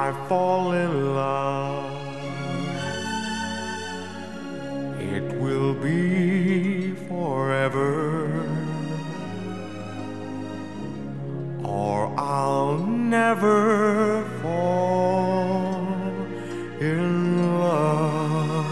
I fall in love, it will be forever, or I'll never fall in love.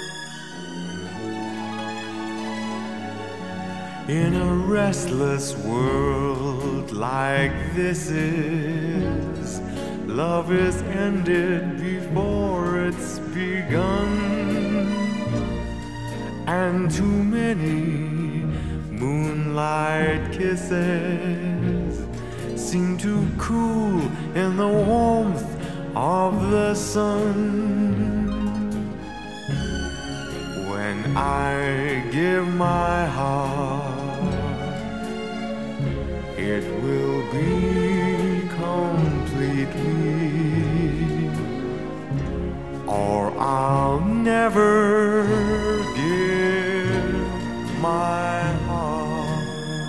In a restless world like this is, love is ended before it's begun, and too many moonlight kisses seem to cool in the warmth of the sun. When I give my heart, it will be completely, or I'll never give my heart.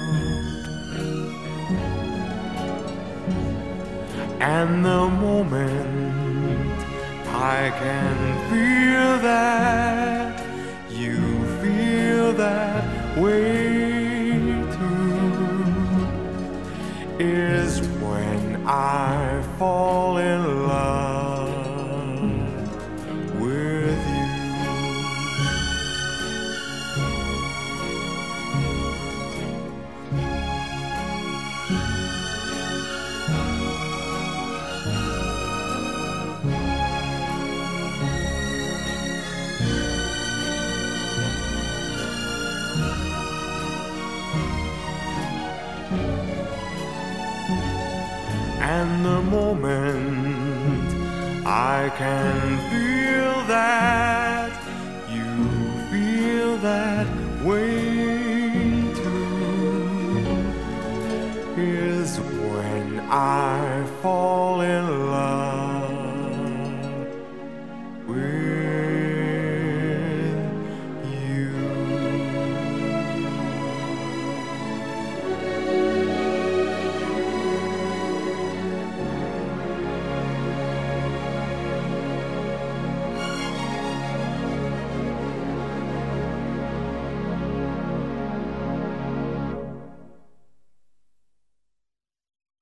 And the moment I can feel that you feel that way too is when I fall in love with you. And the moment I can feel that you feel that way too is when I